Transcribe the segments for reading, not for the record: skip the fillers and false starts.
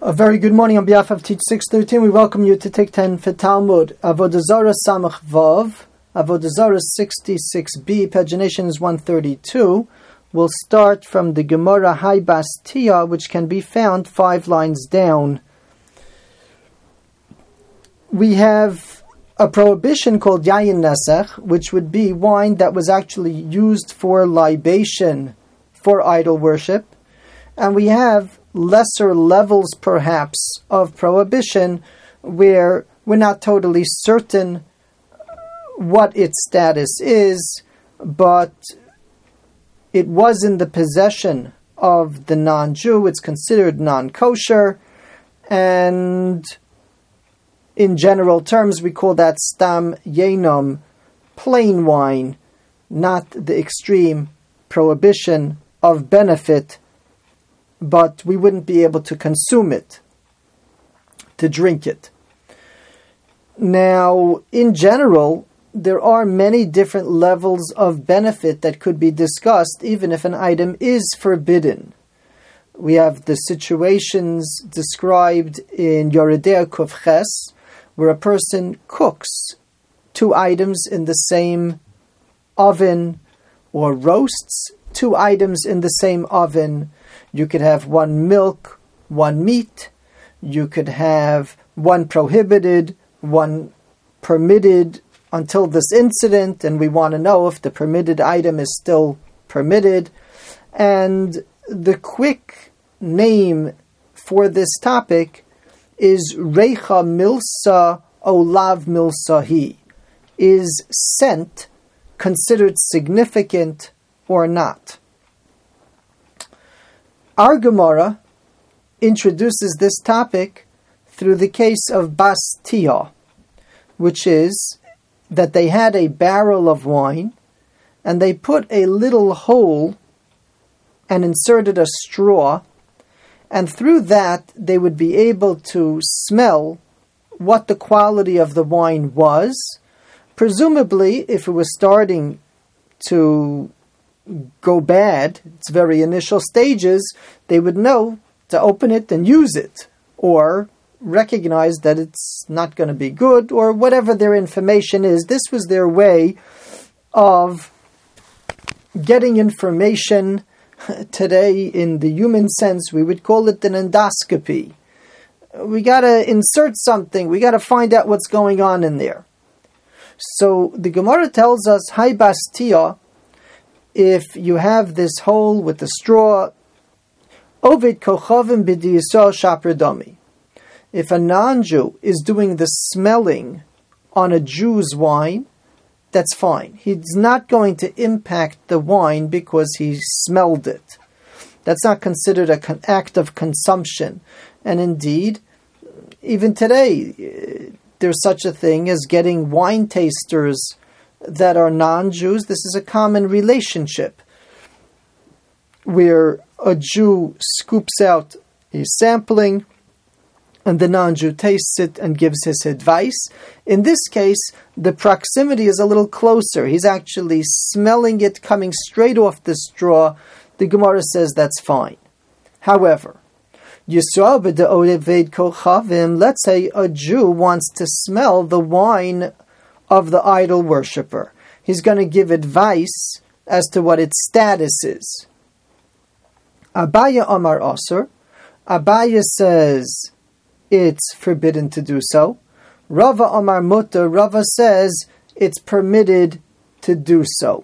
A very good morning on behalf of Teach 613. We welcome you to take 10 for Talmud. Avodah Zarah Samach Vav, Avodah Zarah 66b, pagination is 132. We'll start from the Gemara Hai Bastia, which can be found 5 lines down. We have a prohibition called Yayin Nesech, which would be wine that was actually used for libation for idol worship. And we have lesser levels, perhaps, of prohibition where we're not totally certain what its status is, but it was in the possession of the non-Jew. It's considered non-kosher, and in general terms, we call that stam yenom, plain wine, not the extreme prohibition of benefit, but we wouldn't be able to consume it, to drink it. Now, in general, there are many different levels of benefit that could be discussed, even if an item is forbidden. We have the situations described in Yoredea Kuf Ches, where a person cooks 2 items in the same oven, or roasts 2 items in the same oven. You could have 1 milk, 1 meat. You could have 1 prohibited, 1 permitted until this incident, and we want to know if the permitted item is still permitted. And the quick name for this topic is Reicha Milsa Olav Milsahi. Is scent considered significant or not? Our Gemara introduces this topic through the case of Bastia, which is that they had a barrel of wine and they put a little hole and inserted a straw, and through that they would be able to smell what the quality of the wine was. Presumably, if it was starting to go bad, its very initial stages, they would know to open it and use it, or recognize that it's not going to be good, or whatever their information is. This was their way of getting information. Today, in the human sense, we would call it an endoscopy. We got to insert something. We got to find out what's going on in there. So the Gemara tells us, Hai Bastia, if you have this hole with the straw, Ovid Kochavim B'diyisrael Shapradami. If a non-Jew is doing the smelling on a Jew's wine, that's fine. He's not going to impact the wine because he smelled it. That's not considered an act of consumption. And indeed, even today, there's such a thing as getting wine tasters that are non-Jews. This is a common relationship where a Jew scoops out a sampling and the non-Jew tastes it and gives his advice. In this case, the proximity is a little closer. He's actually smelling it coming straight off the straw. The Gemara says that's fine. However, let's say a Jew wants to smell the wine of the idol worshipper. He's going to give advice as to what its status is. Abaya Amar Asur. Abaya says it's forbidden to do so. Rava Amar Mutter. Rava says it's permitted to do so.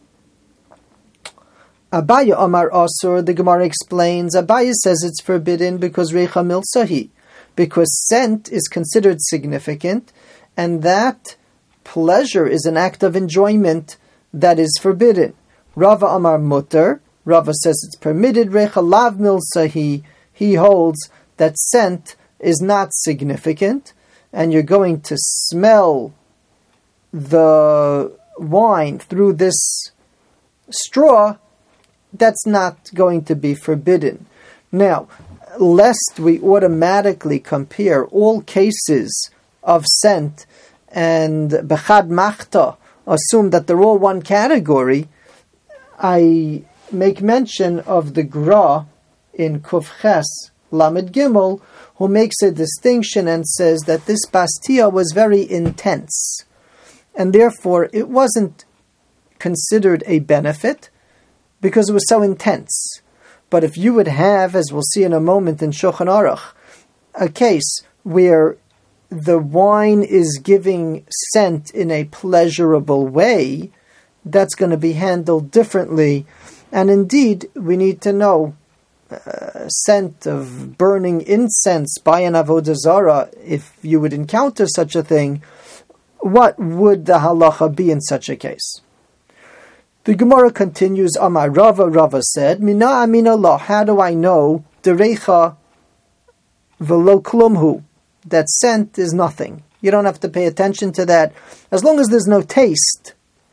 Abaya Amar Asur, the Gemara explains, Abaya says it's forbidden because Reicha Milsahi, because scent is considered significant, and that pleasure is an act of enjoyment that is forbidden. Rava Amar Mutter, Rava says it's permitted. Reicha Lav Milsahi, he holds that scent is not significant, and you're going to smell the wine through this straw, that's not going to be forbidden. Now, lest we automatically compare all cases of scent and bechad machta assume that they're all one category, I make mention of the Gra in Kuf Ches Lamed Gimel, who makes a distinction and says that this Bastia was very intense, and therefore it wasn't considered a benefit because it was so intense. But if you would have, as we'll see in a moment in Shulchan Aruch, a case where the wine is giving scent in a pleasurable way, that's going to be handled differently. And indeed, we need to know scent of burning incense by an avodah zarah. If you would encounter such a thing, what would the halacha be in such a case? The Gemara continues, Amar Rava, Rava said, Mina amin Allah, how do I know, derecha velo klumhu, that scent is nothing. You don't have to pay attention to that. As long as there's no taste.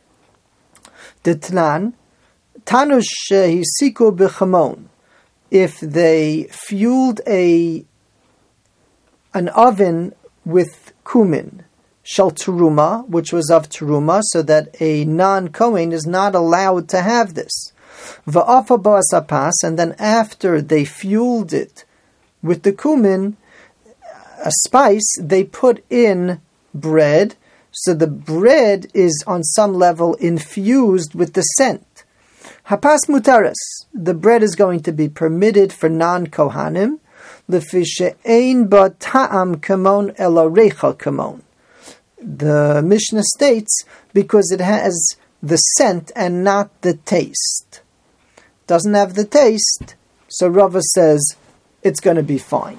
Ditnan, tanush hisiku b'chamon, if they fueled an oven with kumin, shal teruma, which was of teruma, so that a non-Kohen is not allowed to have this. Va'afa ba'asapas, and then after they fueled it with the kumin, a spice, they put in bread, so the bread is on some level infused with the scent. Hapas mutaris, the bread is going to be permitted for non-Kohanim, lefi she'ein ba ta'am kamon ela reicha kamon. The Mishnah states, because it has the scent and not the taste. Doesn't have the taste, so Rava says it's going to be fine.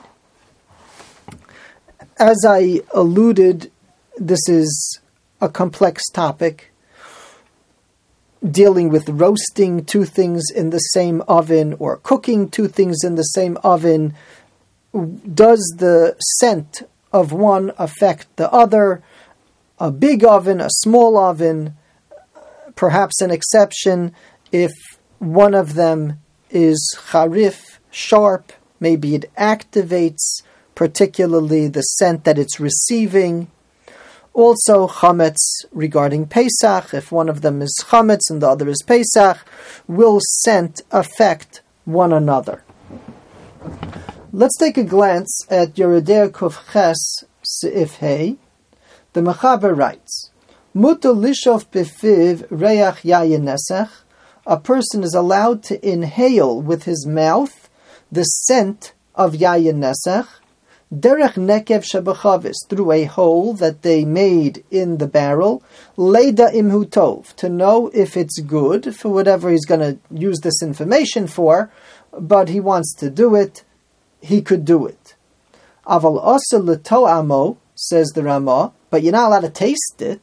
As I alluded, this is a complex topic, dealing with roasting two things in the same oven or cooking two things in the same oven. Does the scent of one affect the other? A big oven, a small oven, perhaps an exception if one of them is charif, sharp, maybe it activates particularly the scent that it's receiving. Also chametz regarding Pesach, if one of them is chametz and the other is Pesach, will scent affect one another? Let's take a glance at Yeridei Kuf Ches Seif Hey. The Mechaber writes, Mutar lishof befiv reach yayin nesach. A person is allowed to inhale with his mouth the scent of yayin nesach, derech nekev shebechavis, through a hole that they made in the barrel, leida imhu tov, to know if it's good for whatever he's going to use this information for, but he wants to do it, he could do it. Aval asa leto'amo, says the Ramah, but you're not allowed to taste it,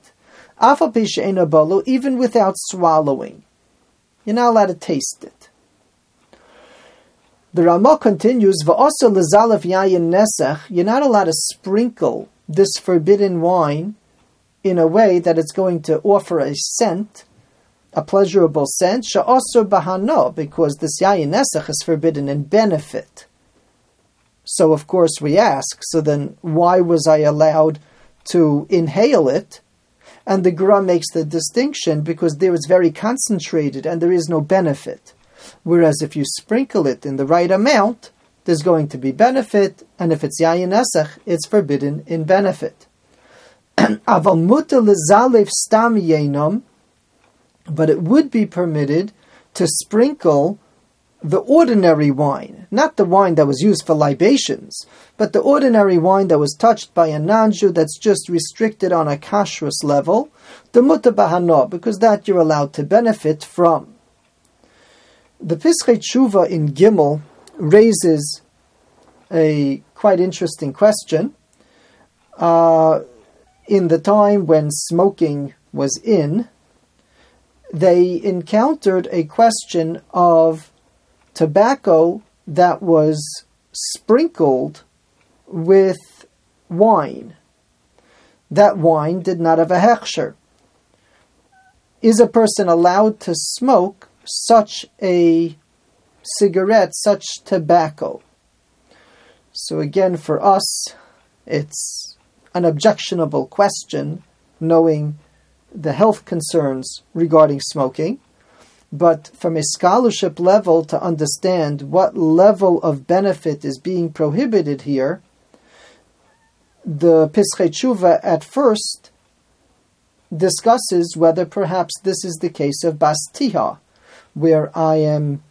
even without swallowing. You're not allowed to taste it. The Ramah continues, you're not allowed to sprinkle this forbidden wine in a way that it's going to offer a scent, a pleasurable scent, because this yayin nesach is forbidden in benefit. So of course we ask, so then why was I allowed to inhale it? And the Gra makes the distinction because there is very concentrated and there is no benefit. Whereas if you sprinkle it in the right amount, there's going to be benefit, and if it's yayin nesach, it's forbidden in benefit. But it would be permitted to sprinkle the ordinary wine, not the wine that was used for libations, but the ordinary wine that was touched by a non-Jew that's just restricted on a kashrus level, the mutar bahano, because that you're allowed to benefit from. The Pischei Tshuva in Gimel raises a quite interesting question. In the time when smoking was in, they encountered a question of tobacco that was sprinkled with wine. That wine did not have a hechsher. Is a person allowed to smoke such a cigarette, such tobacco? So again, for us, it's an objectionable question, knowing the health concerns regarding smoking. But from a scholarship level, to understand what level of benefit is being prohibited here, the Pischei Tshuva at first discusses whether perhaps this is the case of Bas Tiha, where I am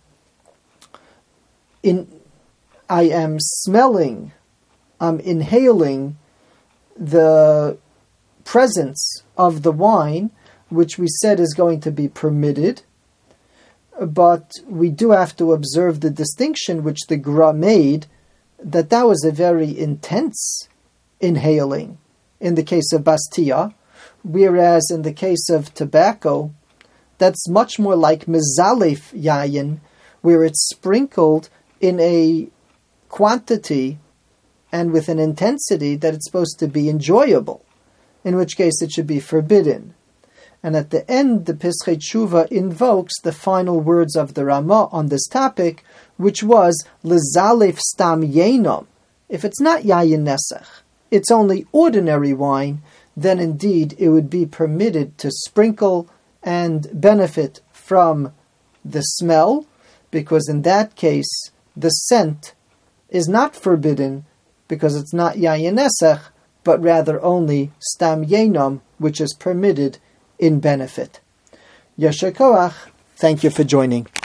smelling, I'm inhaling the presence of the wine, which we said is going to be permitted, but we do have to observe the distinction which the Gra made, that was a very intense inhaling in the case of Bas Tiha, whereas in the case of tobacco, that's much more like mezalef yayin, where it's sprinkled in a quantity and with an intensity that it's supposed to be enjoyable, in which case it should be forbidden. And at the end, the Pischei Tshuva invokes the final words of the Ramah on this topic, which was L'zalef stam yenom. If it's not yayin nesach, it's only ordinary wine, then indeed it would be permitted to sprinkle and benefit from the smell, because in that case the scent is not forbidden, because it's not yayin nesach, but rather only stam yenom, which is permitted in benefit. Yasher koach. Thank you for joining.